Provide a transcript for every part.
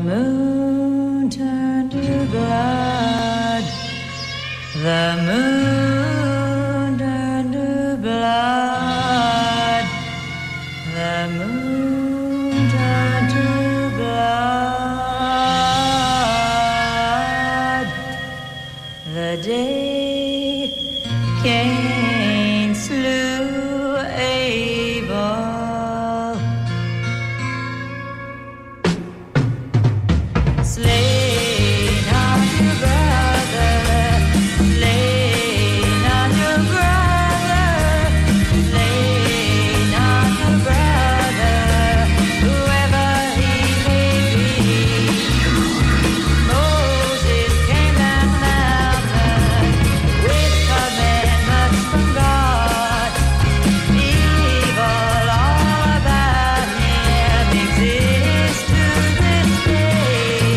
moon turned to blood. The moon turned to blood. The moon turned to blood. The day Cain slew Abel. Slain on your brother, slain on your brother, slain on your brother, whoever he may be. Moses came down the mountain with commandments from God. Evil all about him exists to this day.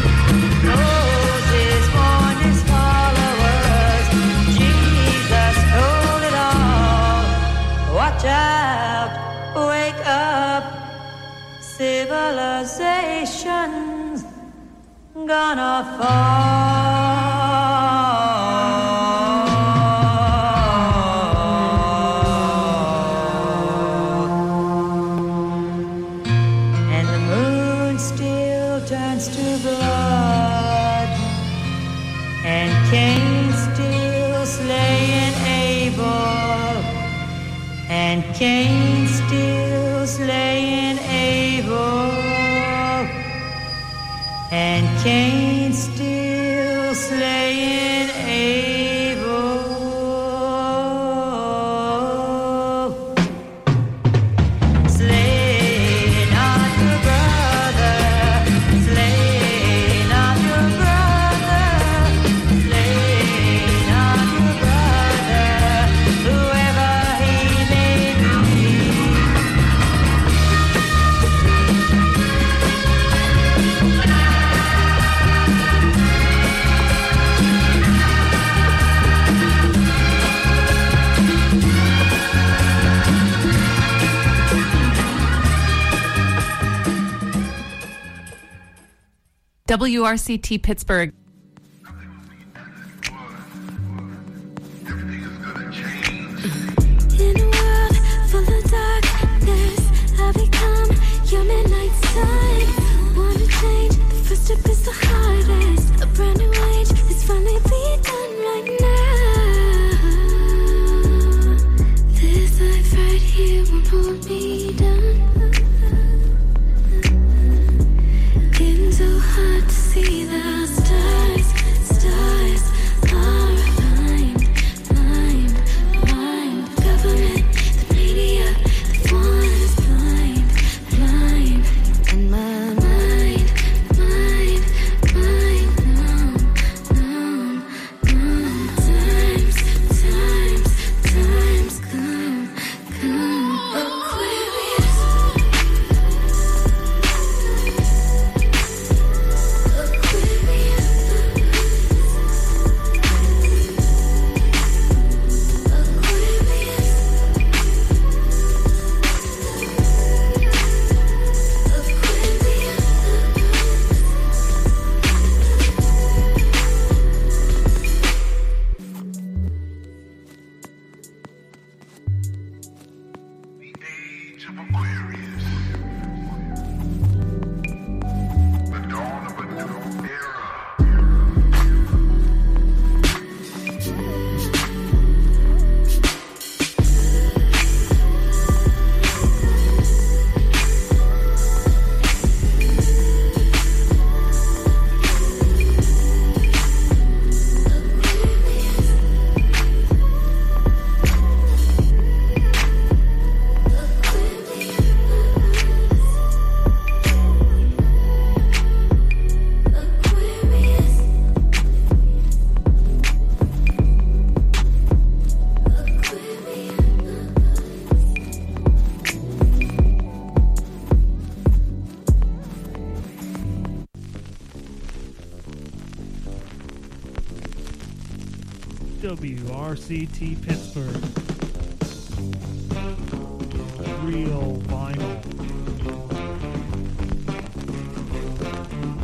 Moses warned his followers, Jesus told it all. Watch out, wake up, civilization's gonna fall. And the moon still turns to blood, and Cain still slaying Abel, and Cain still slaying Abel, and Cain still slaying Abel. Slain on your brother, slain on your brother, slain on your brother, whoever he may be. WRCT Pittsburgh. In a world full of darkness, I become your midnight sun. Wanna change, the first step is the hardest. A brand new age is finally begun right now. This life right here won't hold me down. Getting so hard to see the stars. Stars are blind, blind, blind. The government, the media, the one is blind, blind. And my mind, mind, mind, numb, numb, numb. Times come, Aquarius. The age of Aquarius. The dawn of a new era. WRCT Pittsburgh. Real vinyl.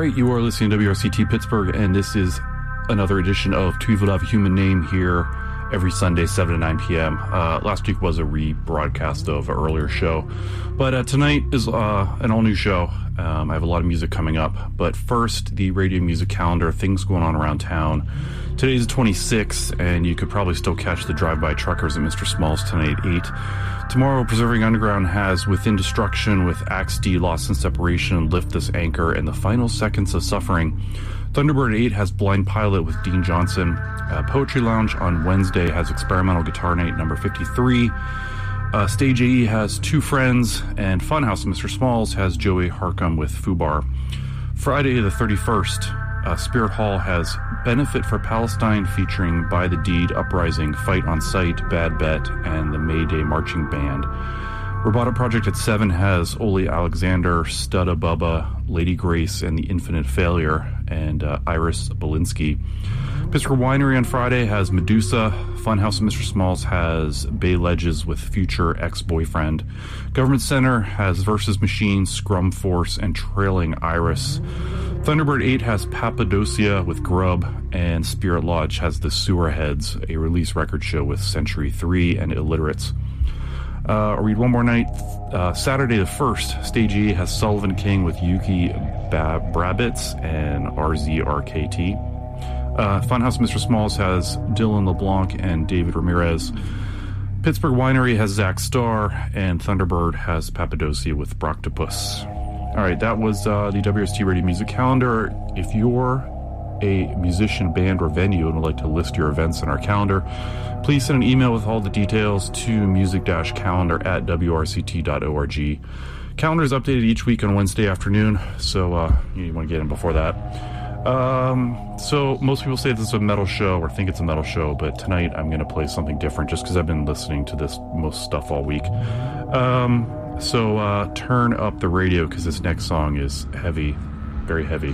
right, you are listening to WRCT Pittsburgh, and this is another edition of Two Evil to Have a Human Name here every Sunday, 7 to 9 p.m. Last week was a rebroadcast of an earlier show, but tonight is an all-new show. I have a lot of music coming up, but first, the radio music calendar, things going on around town. Today's the 26th, and you could probably still catch the Drive-By Truckers at Mr. Smalls tonight at 8. Tomorrow, Preserving Underground has Within Destruction with Axe D, Lost in Separation, Lift This Anchor, and The Final Seconds of Suffering. Thunderbird 8 has Blind Pilot with Dean Johnson. Poetry Lounge on Wednesday has Experimental Guitar Night number 53. Stage AE has Two Friends, and Funhouse Mr. Smalls has Joey Harcum with Fubar. Friday the 31st, Spirit Hall has Benefit for Palestine featuring By the Deed, Uprising, Fight on Sight, Bad Bet, and the May Day Marching Band. Roboto Project at 7 has Oli Alexander, Studda Bubba, Lady Grace, and The Infinite Failure, and Iris Belinsky. Pittsburgh Winery on Friday has Medusa. Funhouse Mr. Smalls has Bay Ledges with Future Ex-Boyfriend. Government Center has Versus Machine, Scrum Force, and Trailing Iris. Thunderbird 8 has Papadocia with Grub, and Spirit Lodge has The Sewer Heads, a release record show with Century 3 and Illiterates. I'll read one more night. Saturday the 1st, Stage E has Sullivan King with Yuki Brabitz and RZRKT. Funhouse Mr. Smalls has Dylan LeBlanc and David Ramirez. Pittsburgh Winery has Zach Starr, and Thunderbird has Papadocia with Broctopus. All right, that was the WST Radio Music Calendar. If you're a musician, band, or venue and would like to list your events in our calendar, please send an email with all the details to music-calendar@wrct.org. Calendar is updated each week on Wednesday afternoon, so you want to get in before that. So most people say this is a metal show or think it's a metal show, but tonight I'm going to play something different just because I've been listening to this most stuff all week. So turn up the radio because this next song is heavy, very heavy.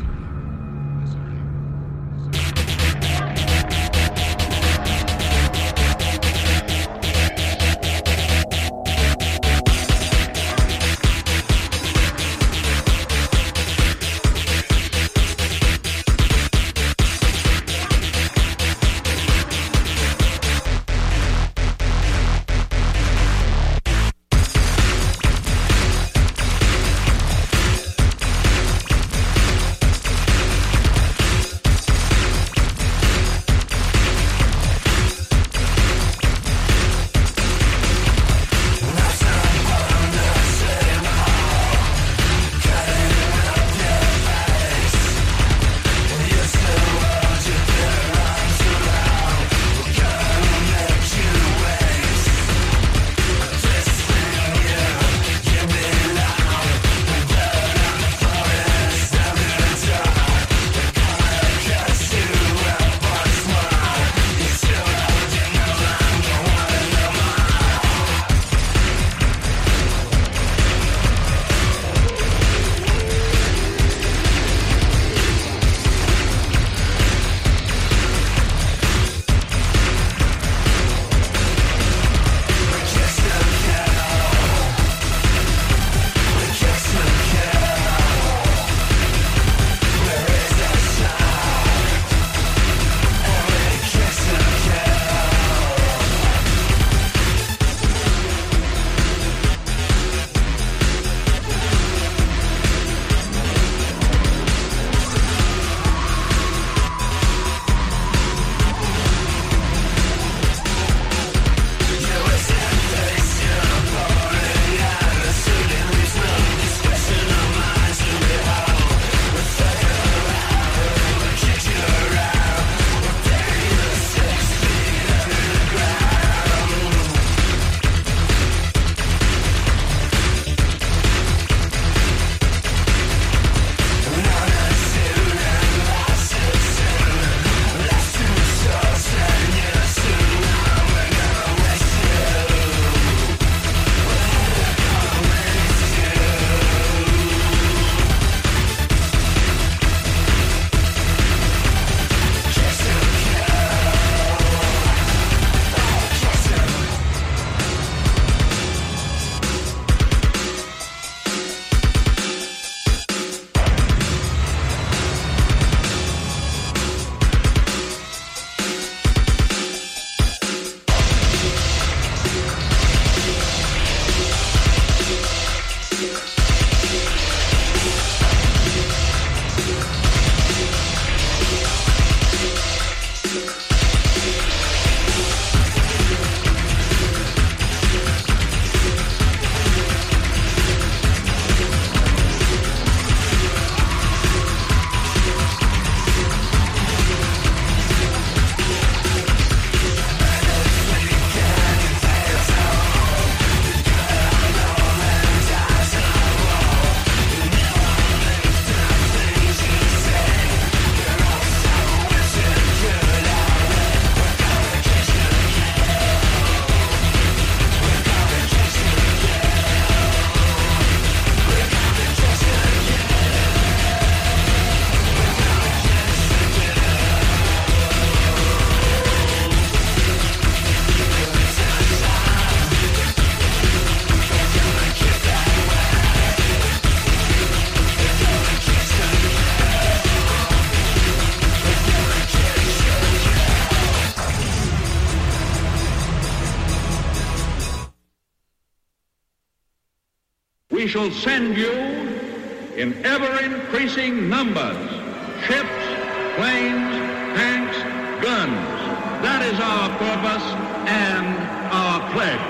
we shall send you in ever-increasing numbers, ships, planes, tanks, guns. That is our purpose and our pledge.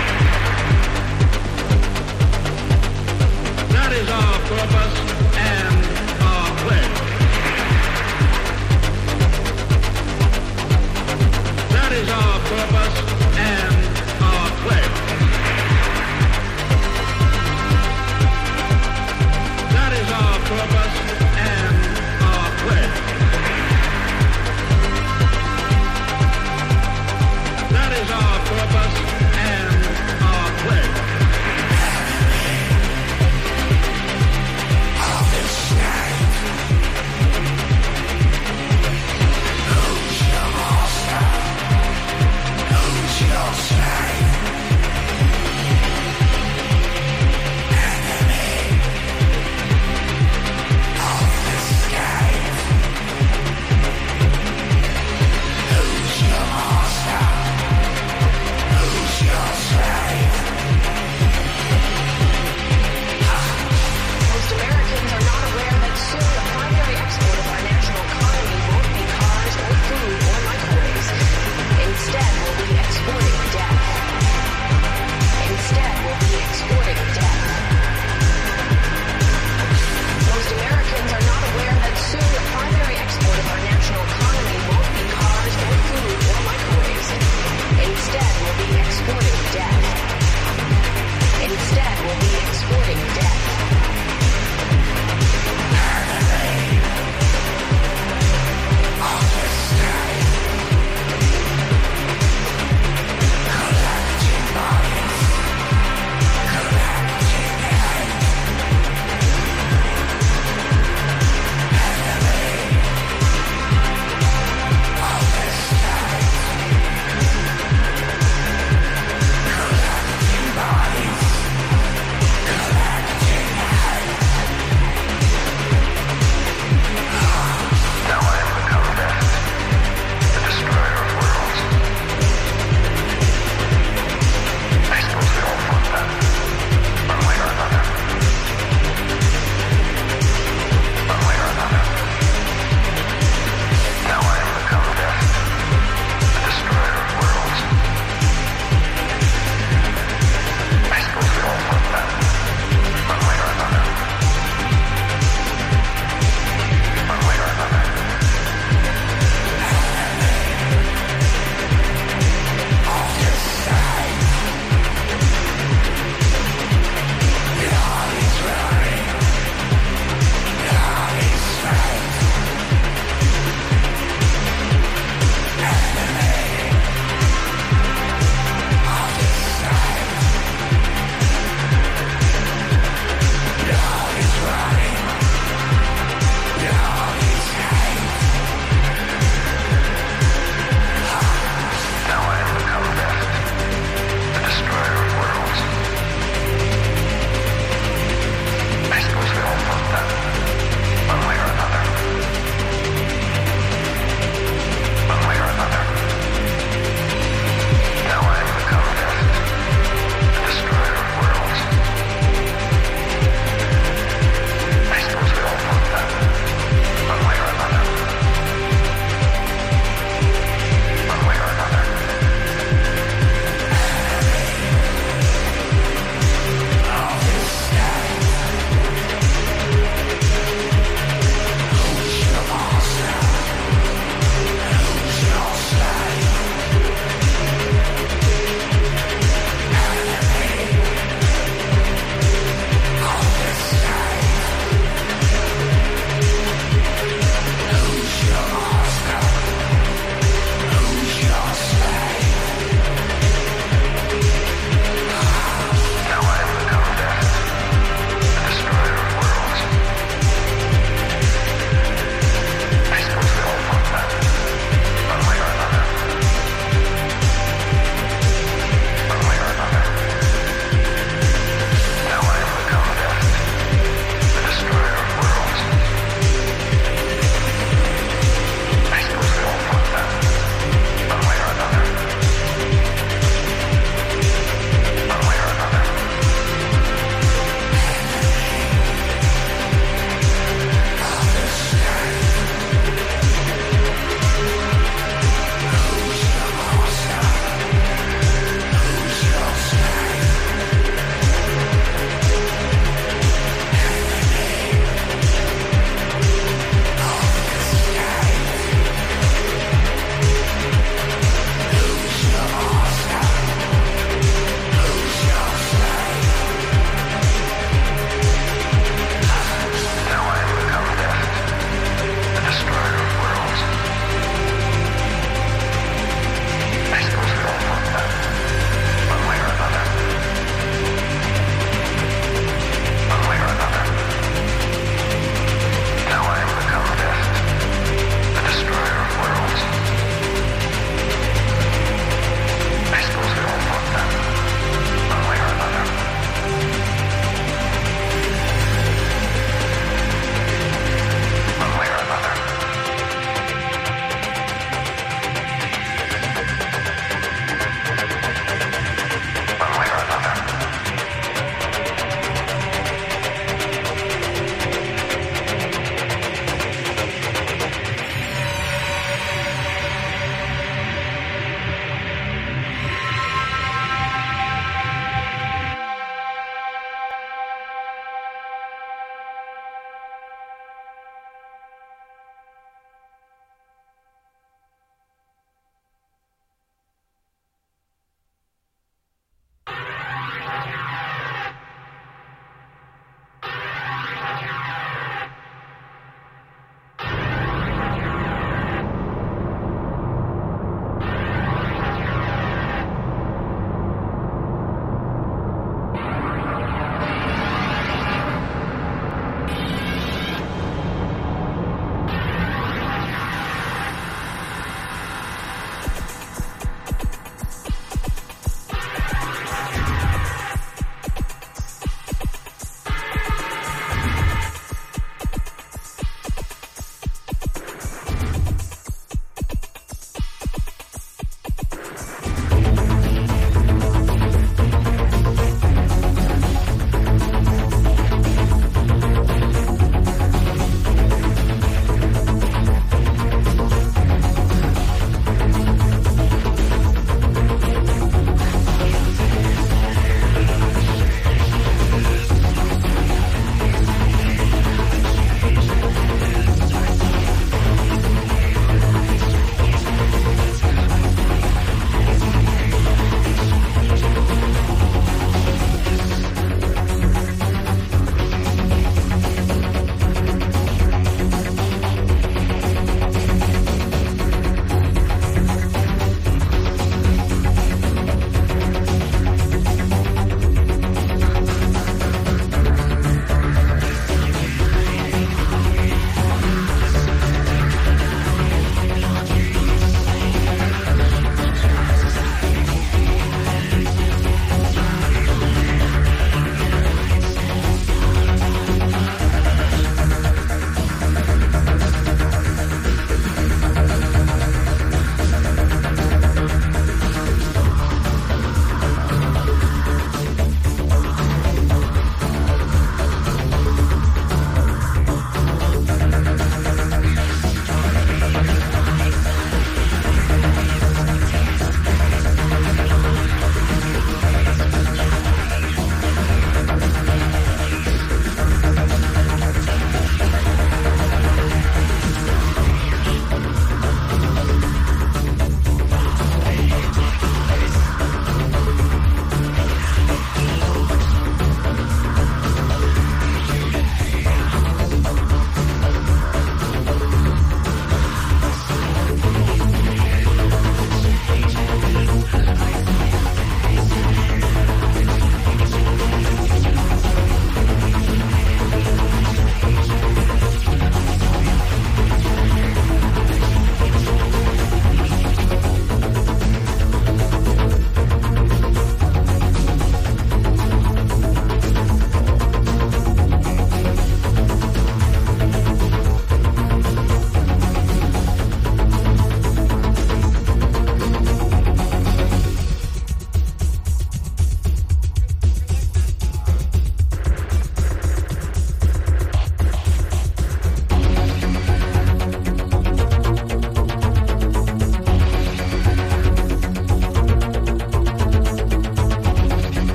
That is our purpose and our pledge. That is our purpose and our pledge. That is our purpose and our pledge. That is our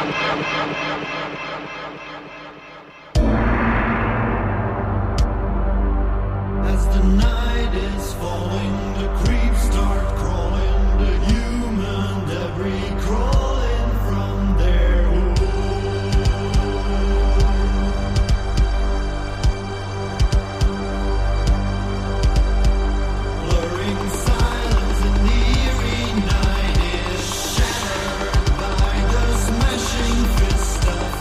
As the night is falling, the creeps start crawling, the human debris crawling from their blurring silence in the eerie night is shattered by the smashing fist of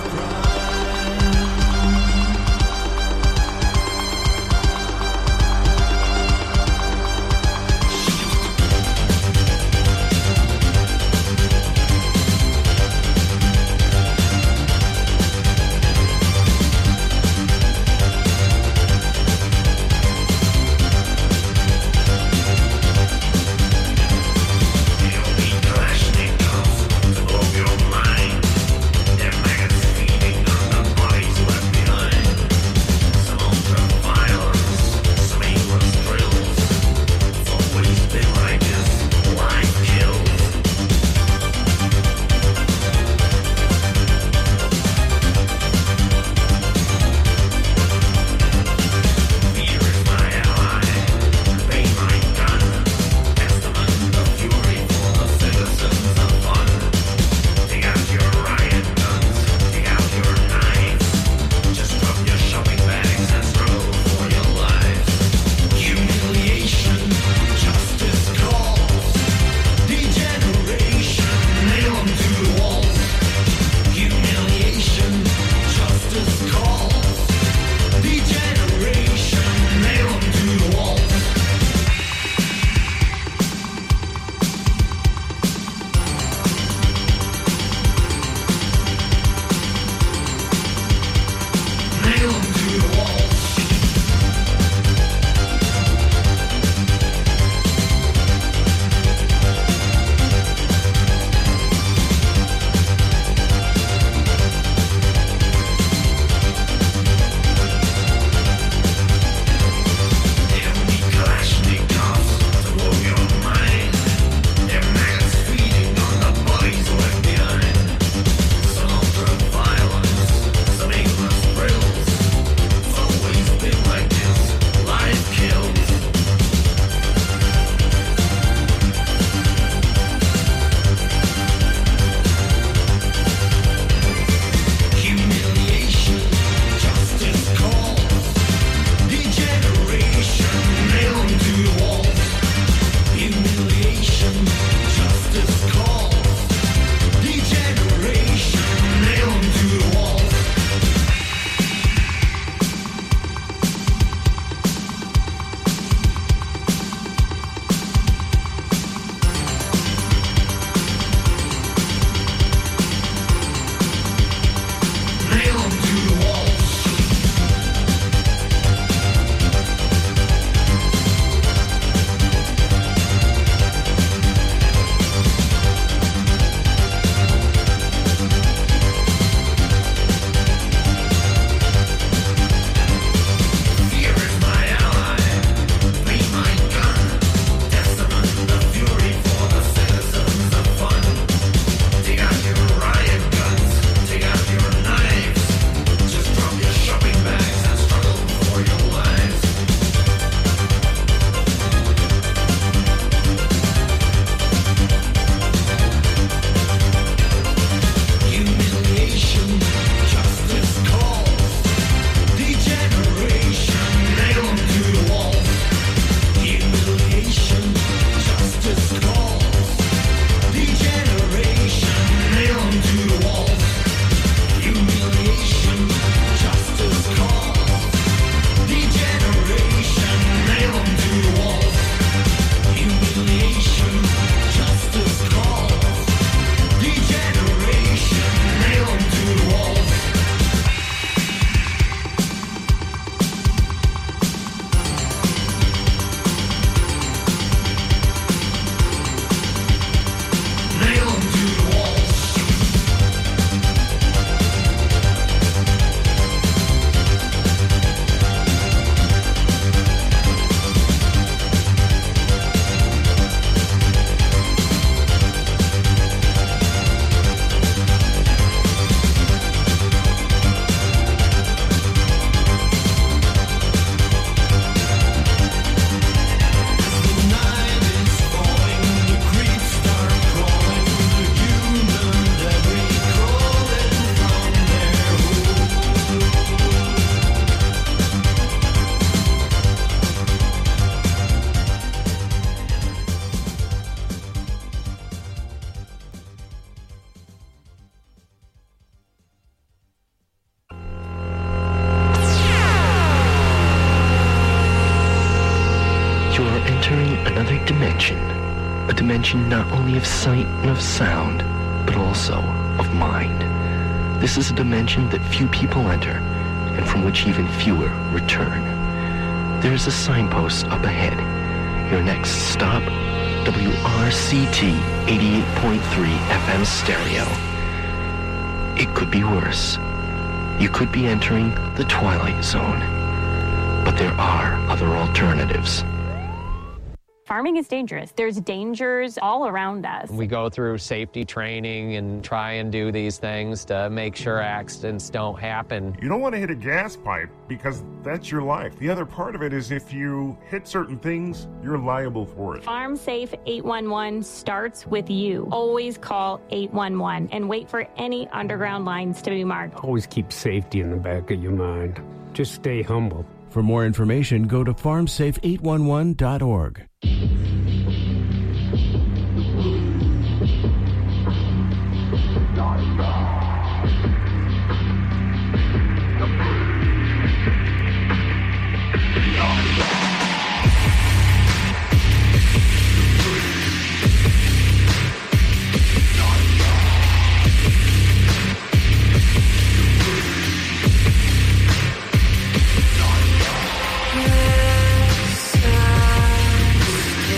entering another dimension. A dimension not only of sight and of sound, but also of mind. This is a dimension that few people enter, and from which even fewer return. There is a signpost up ahead. Your next stop, WRCT 88.3 FM stereo. It could be worse. You could be entering the Twilight Zone. But there are other alternatives. Farming is dangerous. There's dangers all around us. We go through safety training and try and do these things to make sure accidents don't happen. You don't want to hit a gas pipe because that's your life. The other part of it is if you hit certain things, you're liable for it. Farm Safe 811 starts with you. Always call 811 and wait for any underground lines to be marked. Always keep safety in the back of your mind. Just stay humble. For more information, go to farmsafe811.org. Yes,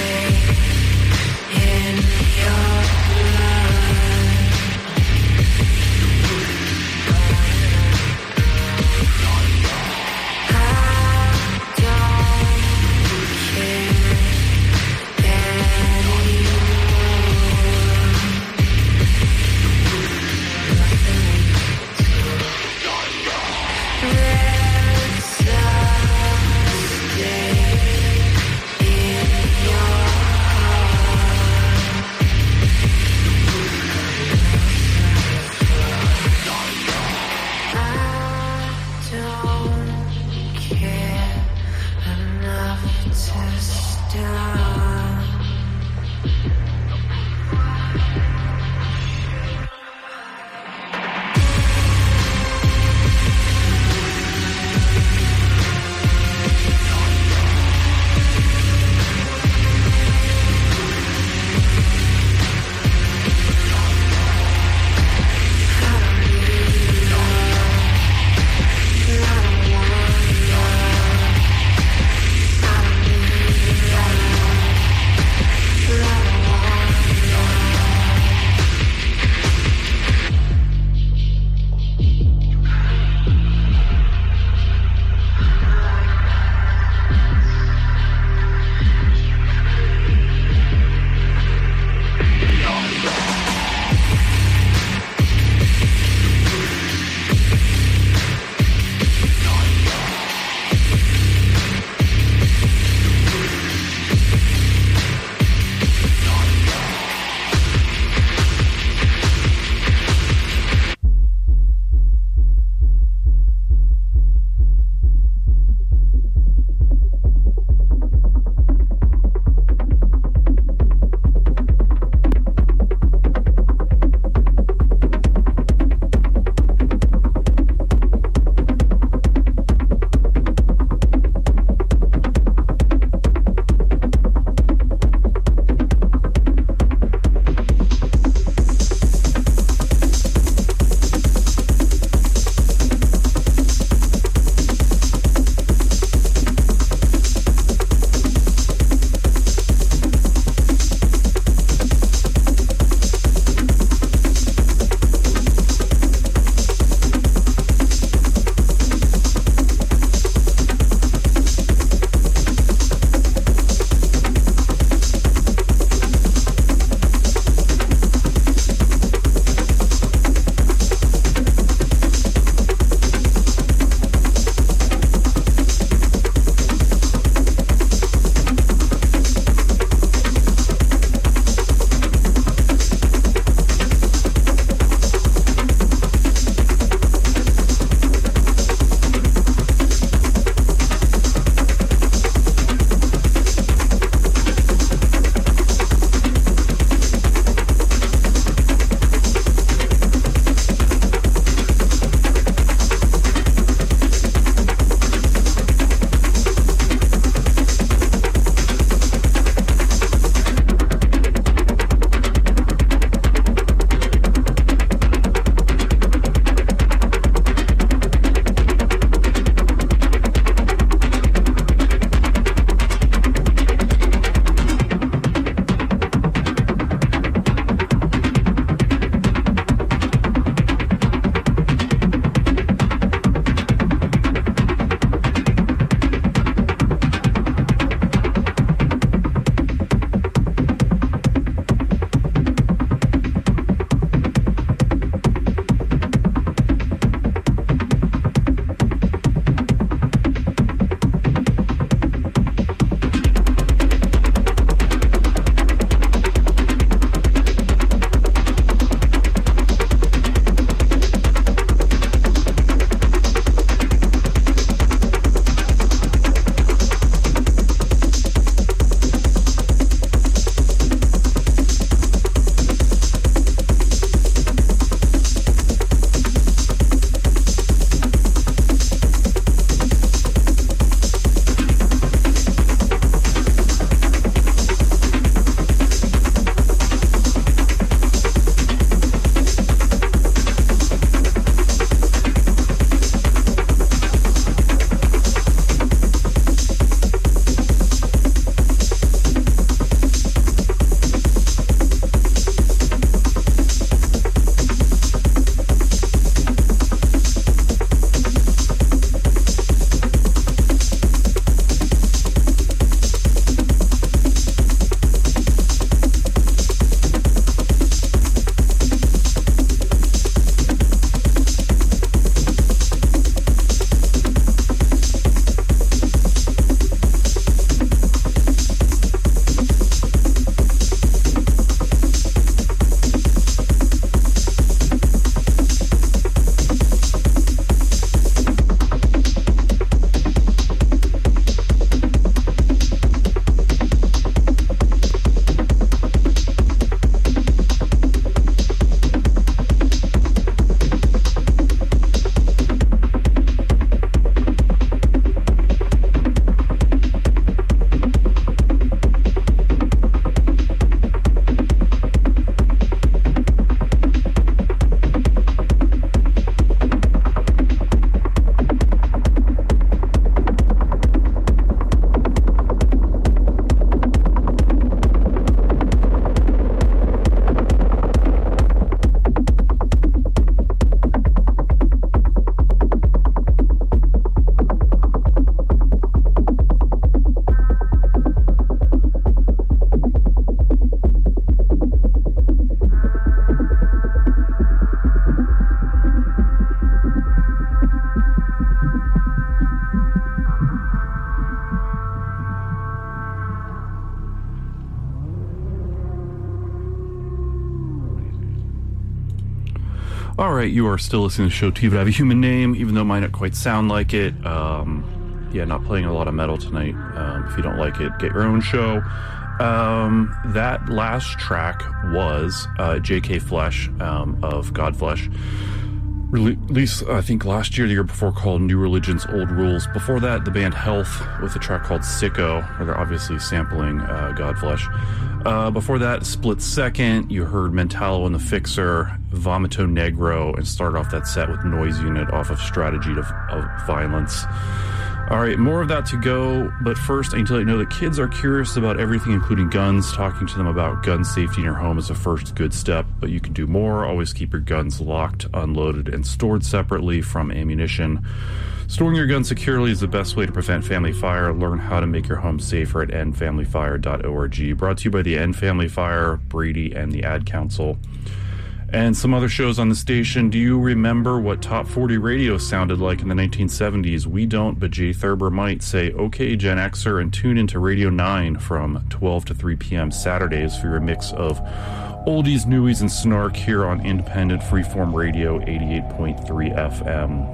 All right, you are still listening to the show T Would Have a Human Name, even though it might not quite sound like it. Yeah, not playing a lot of metal tonight. If you don't like it, get your own show. That last track was J.K. Flesh of Godflesh. Released, I think, last year, the year before, called New Religion's Old Rules. Before that, the band Health with a track called Sicko, where they're obviously sampling Godflesh. Before that, Split Second, you heard Mentalo and the Fixer, Vomito Negro, and started off that set with Noise Unit off of Strategy of Violence. All right, more of that to go, but first I need to let you know that kids are curious about everything, including guns. Talking to them about gun safety in your home is a first good step, but you can do more. Always keep your guns locked, unloaded, and stored separately from ammunition. Storing your gun securely is the best way to prevent family fire. Learn how to make your home safer at endfamilyfire.org. Brought to you by the End Family Fire, Brady, and the Ad Council. And some other shows on the station. Do you remember what Top 40 radio sounded like in the 1970s? We don't, but Jay Thurber might. Say, okay, Gen Xer, and tune into Radio 9 from 12 to 3 p.m. Saturdays for your mix of oldies, newies, and snark here on independent freeform radio 88.3 FM.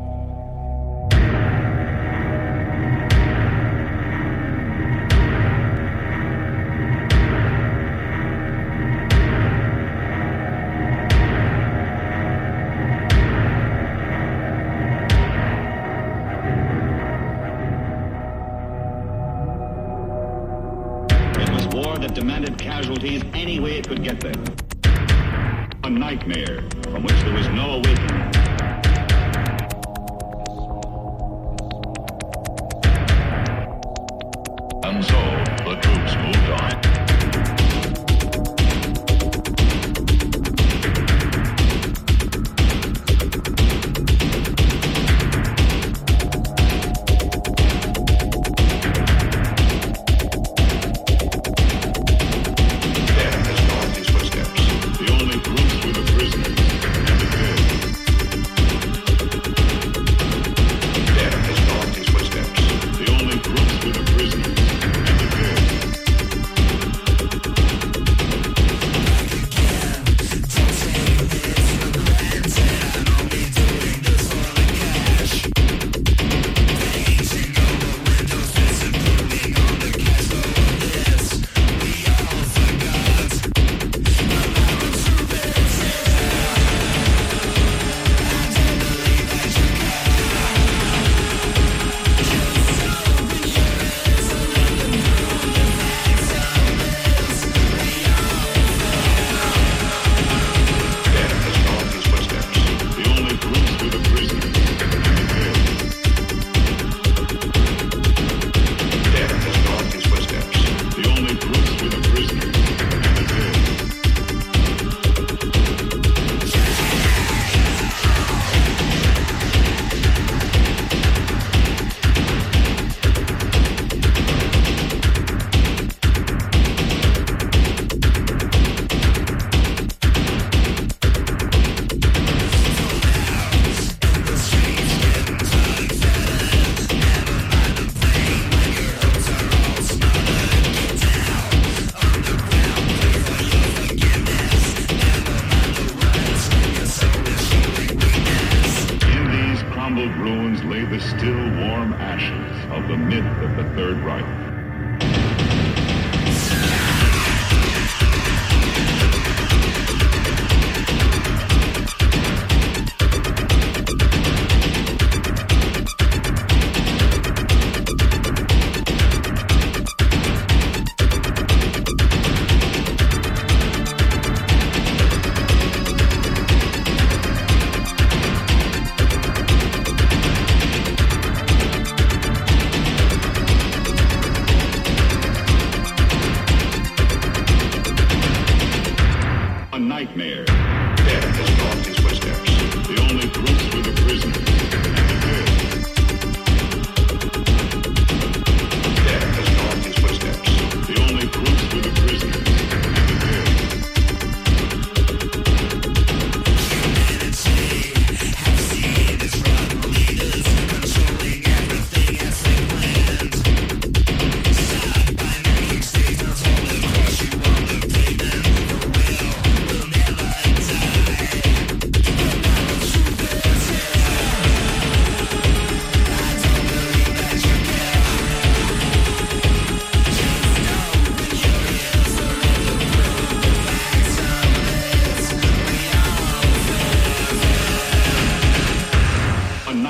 Demanded casualties any way it could get there. A nightmare from which there was no awakening. And so the troops moved on.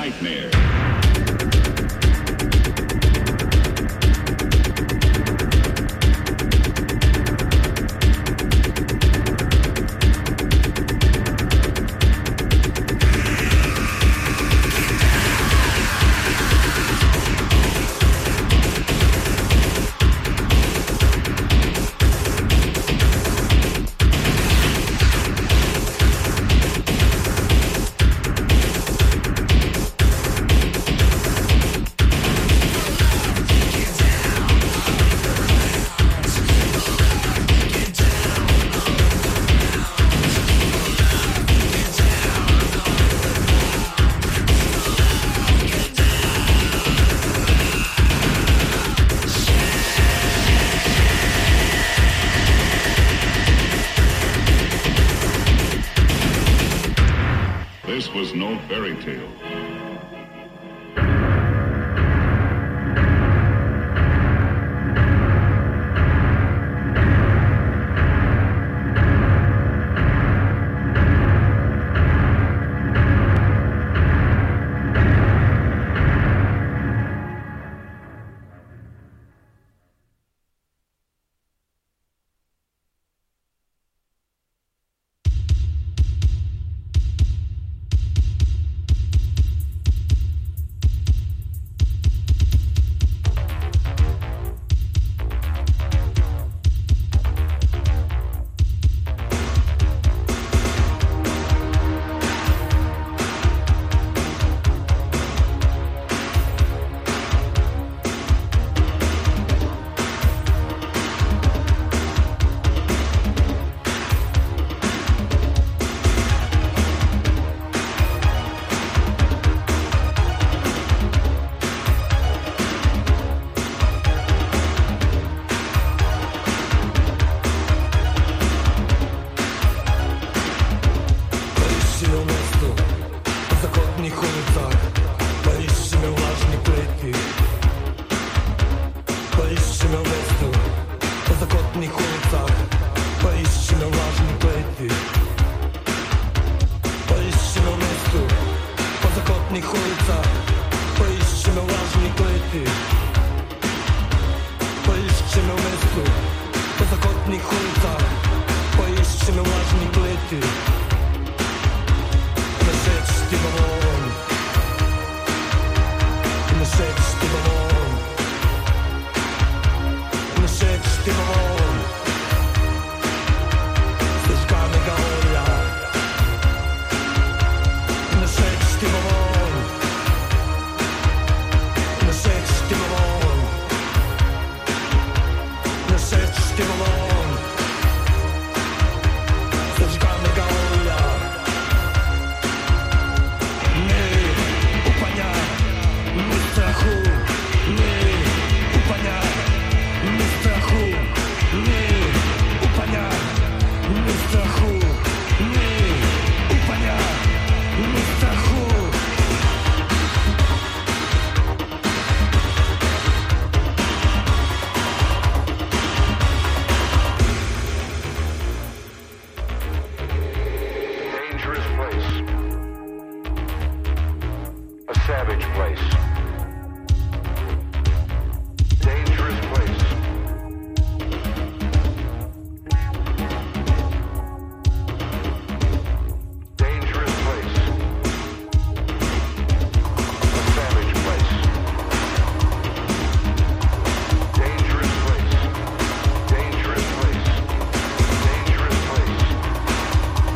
nightmare. This was no fairy tale.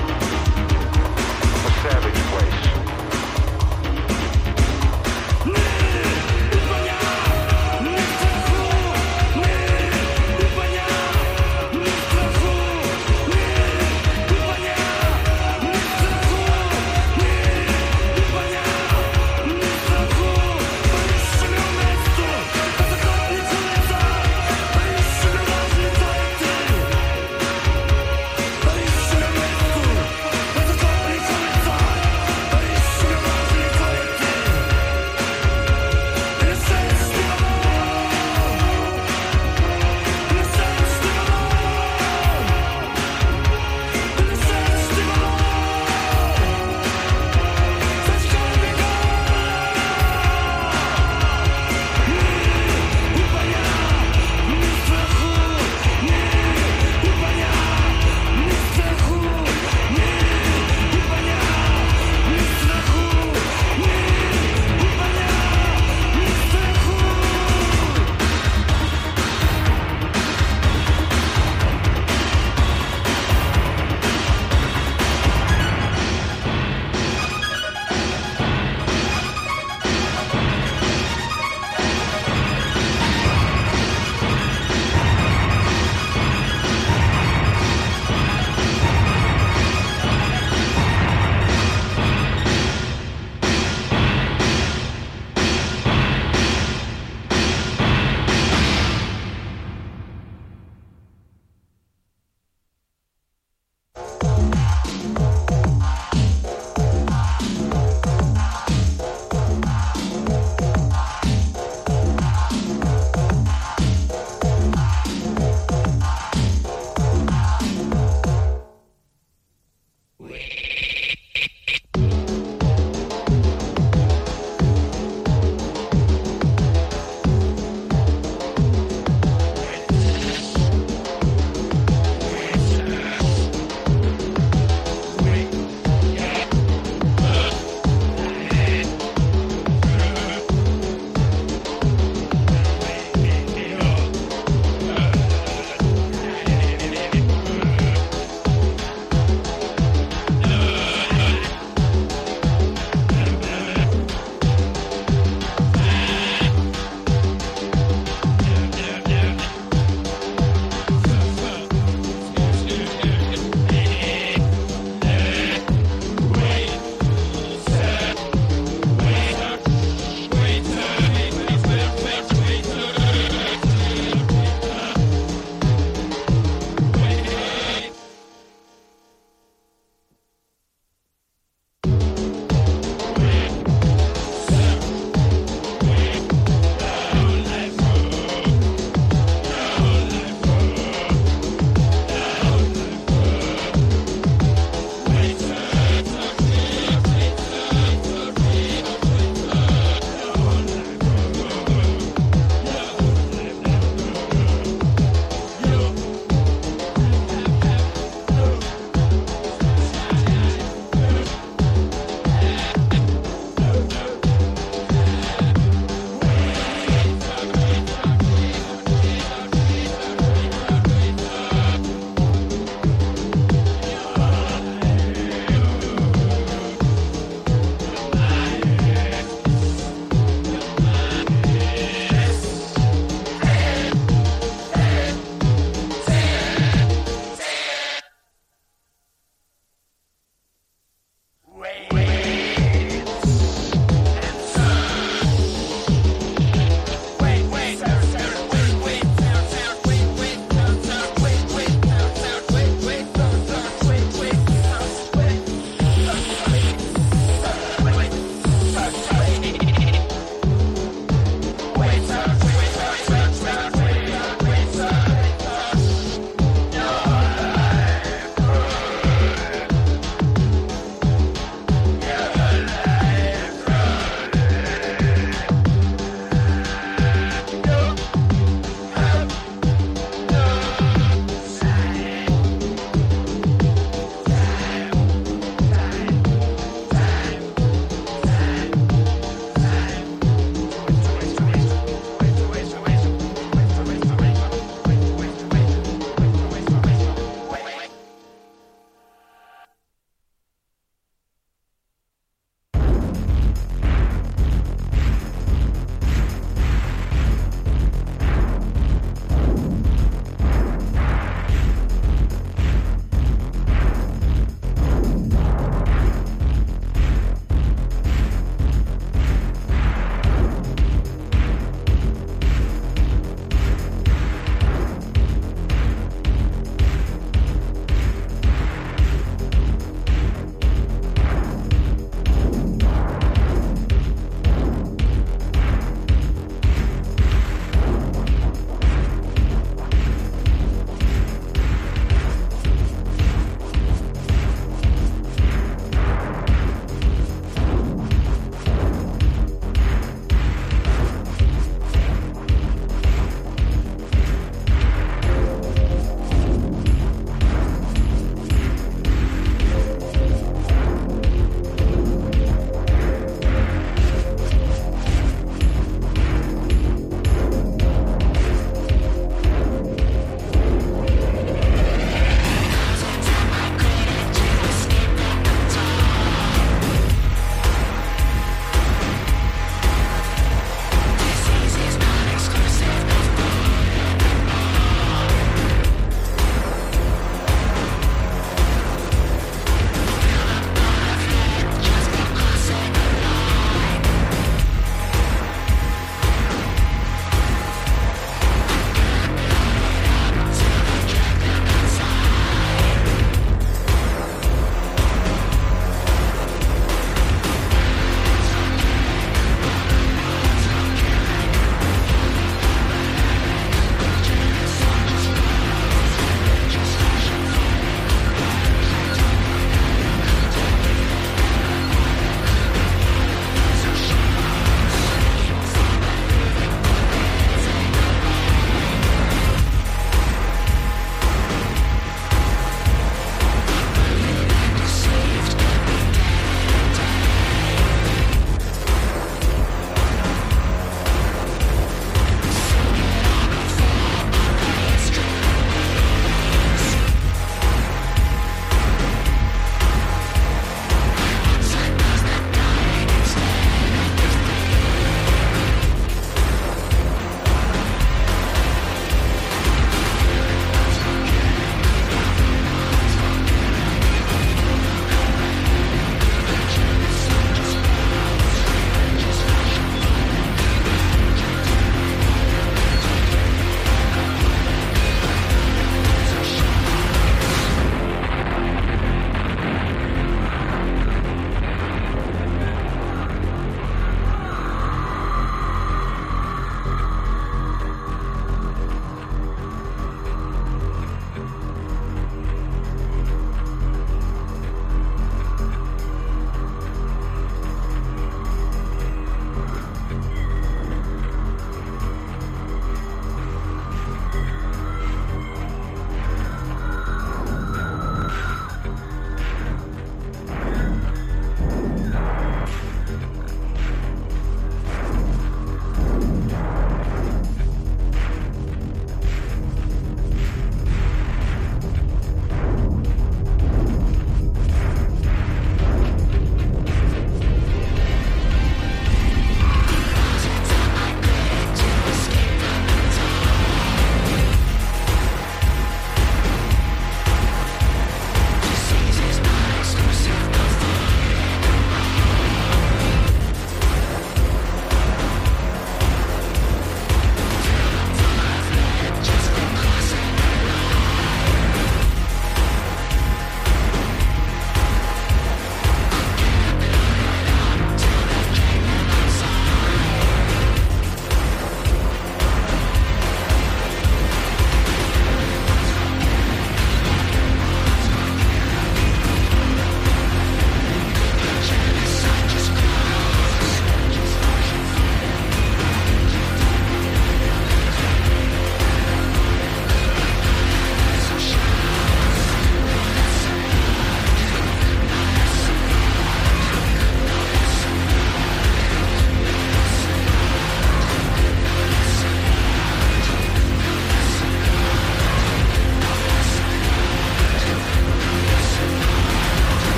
Yeah.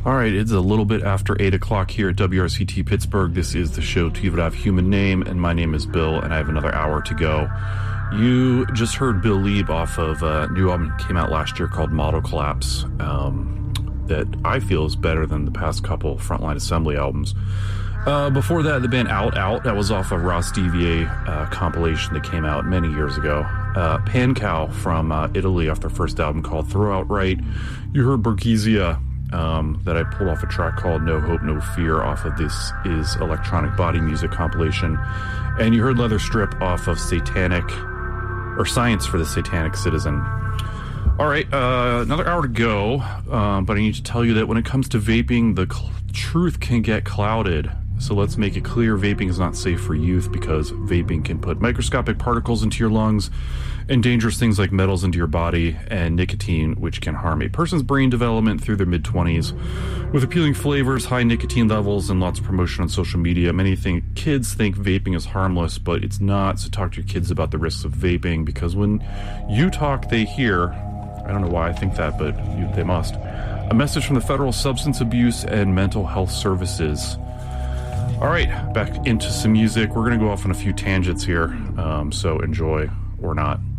All right, it's a little bit after 8 o'clock here at WRCT Pittsburgh. This is the show To Would Have Human Name, and my name is Bill, and I have another hour to go. You just heard Bill Leeb off of a new album that came out last year called Model Collapse, that I feel is better than the past couple Frontline Assembly albums. Before that, the band Out Out, that was off a Ross DVA compilation that came out many years ago. Pancow from Italy off their first album called Throw Out Right. You heard Borghezia, that I pulled off a track called No Hope, No Fear off of This Is Electronic Body Music compilation. And you heard Leather Strip off of Science for the Satanic Citizen. All right, another hour to go, but I need to tell you that when it comes to vaping, the truth can get clouded. So let's make it clear, vaping is not safe for youth because vaping can put microscopic particles into your lungs and dangerous things like metals into your body and nicotine, which can harm a person's brain development through their mid-20s. With appealing flavors, high nicotine levels, and lots of promotion on social media, kids think vaping is harmless, but it's not. So talk to your kids about the risks of vaping, because when you talk, they hear. I don't know why I think that, but they must. A message from the Federal Substance Abuse and Mental Health Services. All right, back into some music. We're going to go off on a few tangents here, so enjoy or not.